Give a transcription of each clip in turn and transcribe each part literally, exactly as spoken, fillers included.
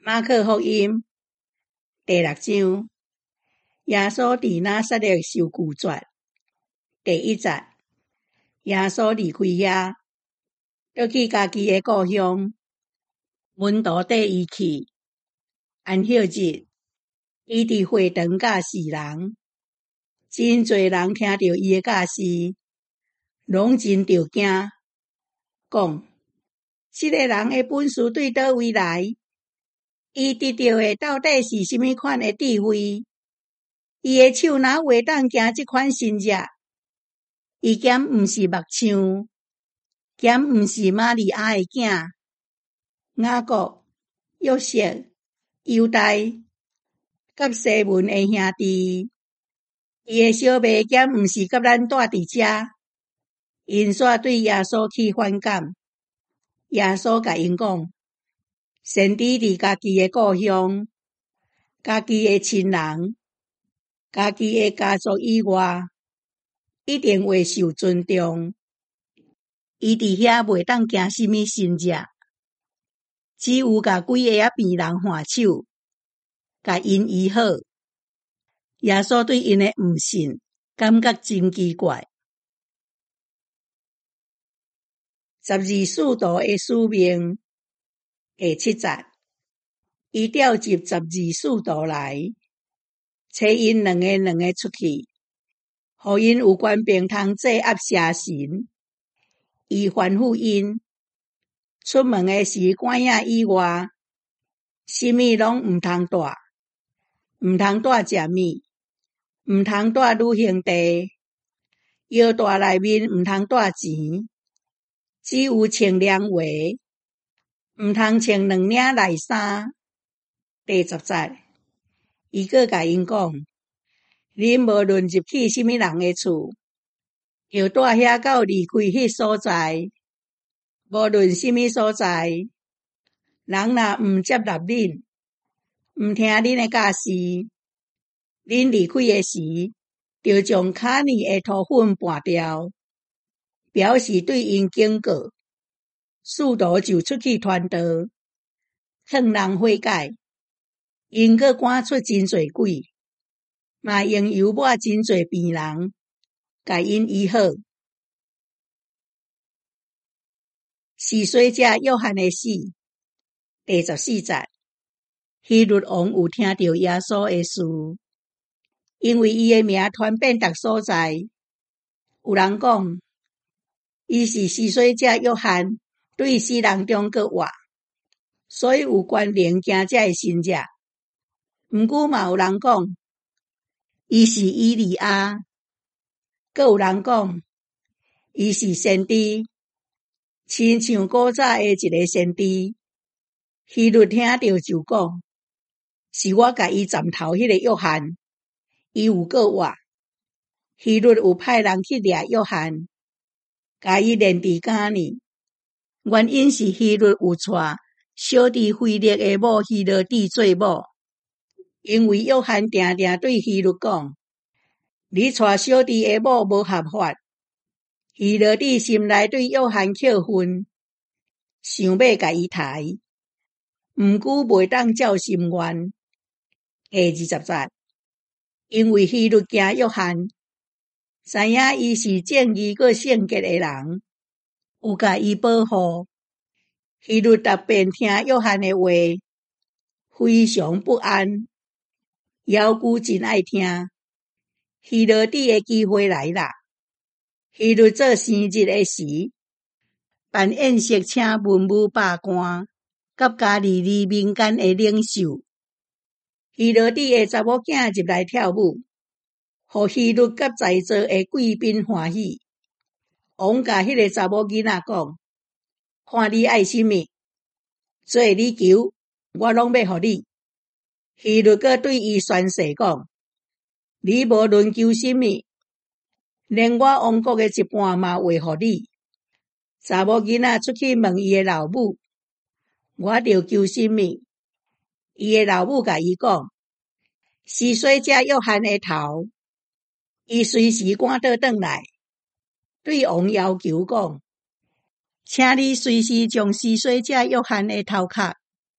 马可福音第六章，耶稣伫拿撒勒受拒绝。第一节，耶稣离开遐，倒去家己的故乡，门徒缀伊去。安息日，伊伫会堂教示人，真侪人听到伊的教示，拢真着惊，讲：这个人的本事对倒位来？伊得到的到底是什么款的智慧？伊的手哪有会当行这款神迹？伊兼毋是目像，兼毋是玛利亚的囝，雅各、约瑟、犹大，甲西门的兄弟。伊的小妹兼毋是甲咱住伫遮。因煞对耶稣起反感。耶稣甲因讲：先知伫家己的故乡、家己的亲人、家己的家族以外，一定会受尊重。伊伫遐袂当行什么神迹，只有甲几个仔病人换手，甲因医好。耶稣对因的毋信感觉真奇怪。十二使徒的使命第七节，伊召集十二使徒来，找因两个两个出去，互因有权柄通制压邪神。伊吩咐因，出门的时赶影以外，什么拢毋通带，毋通带食物，毋通带旅行地，腰带内面毋通带钱，只有穿凉鞋，毋通穿两领内衫。第十节，伊阁甲因讲：恁无论入去什么人的厝，就住遐到离开迄所在，无论什么所在，人若毋接纳恁，毋听恁的教示，恁离开的时，就将骹泥的土粉搬掉，表示对因警告。使徒就出去传道，劝人悔改。因阁赶出真侪鬼，嘛用油抹真侪病人，甲因医好。施洗者约翰的死第十四节，希律王有听到耶稣的事，因为伊的名传遍逐所在。有人讲，伊是施洗者约翰对死人中阁活，所以有权能行这的神迹。毋过嘛有人讲，伊是以利亚，阁有人讲，伊是先知，亲像古早的一个先知。希律听到就讲，是我甲伊斩头迄个约翰，伊有阁活。希律有派人去掠约翰，甲伊连伫监里。原因是希律有带小弟腓力的某希罗底做某，因为约翰定定对希律讲：你带小弟的某无合法。希罗底心内对约翰扣分，想要甲伊抬，毋过袂当照心愿。第二十节，因为希律惊约翰，知影伊是正义阁圣洁的人，有甲伊保护。希律逐遍听约翰的话，非常不安，要求真爱听。希罗底的机会来啦！希律做生日的时，办宴席请文武百官，甲加利利民间的领袖。希罗底的查某囝入来跳舞，互希律甲在座的贵宾欢喜。王甲迄个查某囡仔讲：看你爱什么，做你求，我拢要互你。希律阁对伊宣誓讲：你无论求什么，连我王国的一半嘛会互你。查某囡仔出去问伊的老母：我着求什么？伊的老母甲伊讲：施洗者约翰的头。伊随时赶倒转来，对王要求讲：请你随时将施洗者约翰的头壳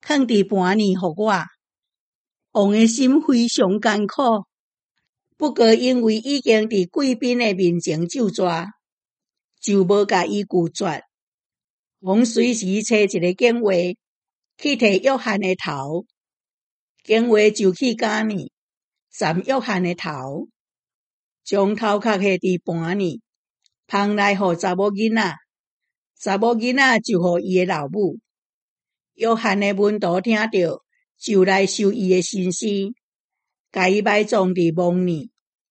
放伫盘呢，互我。王的心非常艰苦，不过因为已经伫贵宾的面前就抓，就无甲伊拒绝。王随时找一个警卫去摕约翰的头，警卫就去家呢，斩约翰的头，将头壳下伫盘呢，放来互查某囡仔，查某囡仔就互伊的老母。约翰的门徒听到，就来收伊的身尸，甲伊埋葬伫墓里。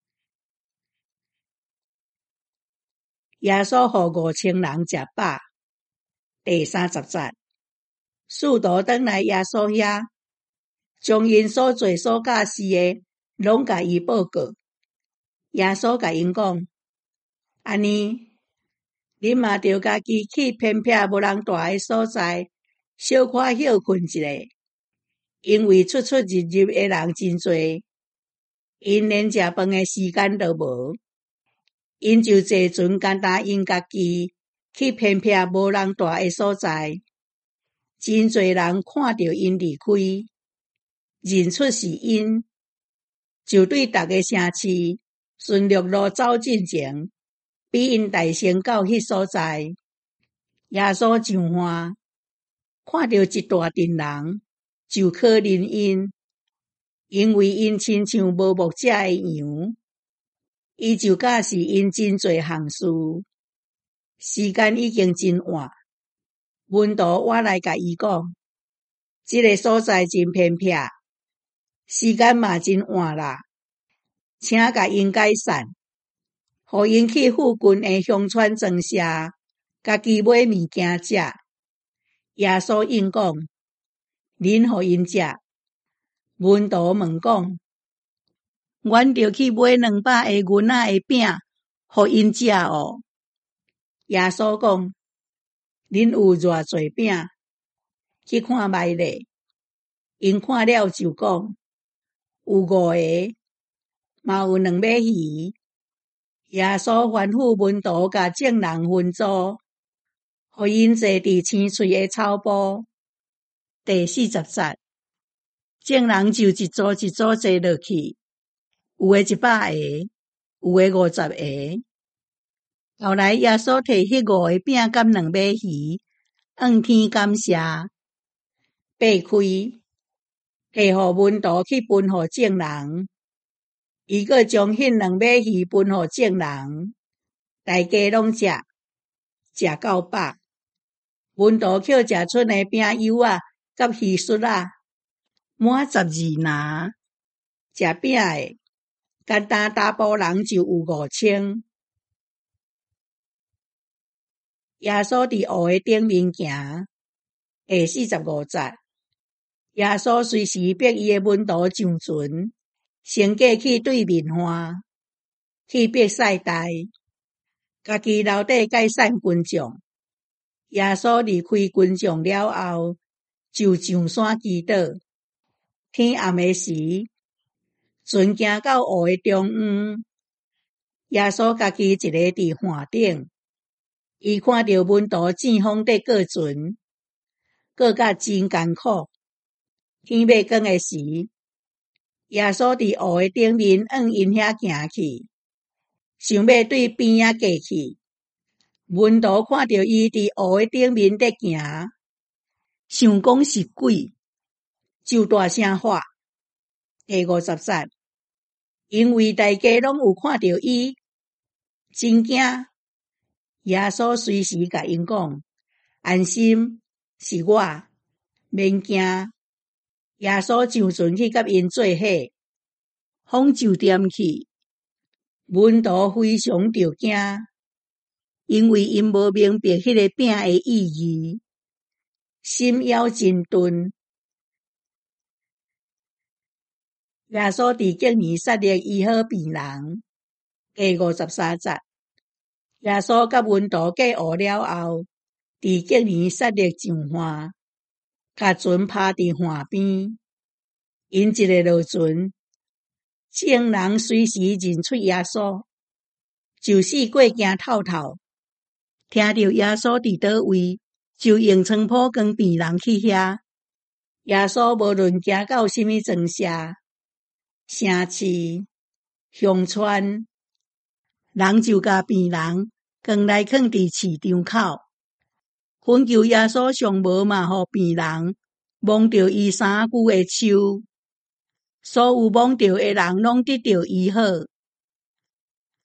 耶稣互五千人食饱。第三十节，使徒转来耶稣遐，将因所做所教示的，拢甲伊报告。耶稣甲因讲：安尼，恁嘛着家己去偏僻无人住的所在，小可休困一下，因为出出入入的人真多，因连食饭的时间都无。因就坐船简单因家己去偏僻无人住的所在，真多人看到因离开，认出是因，就对逐个城市顺陆路走进前，比因大先到迄所在。耶稣上岸，看到一大群人，就可怜因，因为因亲像无牧者的羊。伊就教示因真侪项事，时间已经真晚。门徒我来甲伊讲，这个所在真偏僻，时间嘛真晚啦，请甲因解散，互因去附近的乡村庄舍，家己买物件食。耶稣应讲，恁互因食。门徒问讲，阮着去买两百个银仔的饼，互因食哦。耶稣讲，恁有偌侪饼？去看卖咧。因看了就讲，有五个，嘛有两尾鱼。耶稣吩咐门徒甲众人分组，互因坐伫青翠的草埔。第四十节，众人就一组一组坐落去。有的一百个，有的五十个。后来耶稣摕迄五个饼甲两尾鱼，向天感谢，掰开，摕互门徒去分互众人。伊阁将迄两尾鱼分互众人，大家拢食，食到饱。门徒捡食剩的饼油仔甲鱼屑仔，满十二篮。食饼的，简单大埔人就有五千。耶稣伫湖的顶面行。第四十五节，耶稣随时逼伊的门徒上船，先过去对面岸，去逼赛代，家己留底解散群众。耶稣离开群众了后，就上山祈祷。天暗的时，船行到湖的中央，耶稣家己一个伫岸顶。伊看到门徒正风在过船，过甲真艰苦。天要光的时，耶稣伫湖的顶面往因遐行去，想要对边仔过去。门徒看到伊伫湖的顶面在行，想讲是鬼，就大声喊。第五十节，因为大家拢有看到伊，真惊。耶稣随时甲因讲，安心，是我，免惊。耶稣上船去甲因做伙，风就点去。门徒非常着惊，因为因无明白迄个饼的意义，心枵真钝。耶稣伫隔年杀戮医好病人。第五十三节，耶稣甲门徒过湖了后，伫隔年杀戮上岸，甲船趴伫岸边。因一个落船，众人随时认出耶稣，就是过行透透，听到耶稣伫倒位，就用床铺光病人去遐。 耶稣无论行到什么庄社、城市、乡村，人就甲病人扛来放伫市场口，恳求耶稣上无嘛，互病人摸着伊衫具诶手，所有摸着诶人拢得到医好。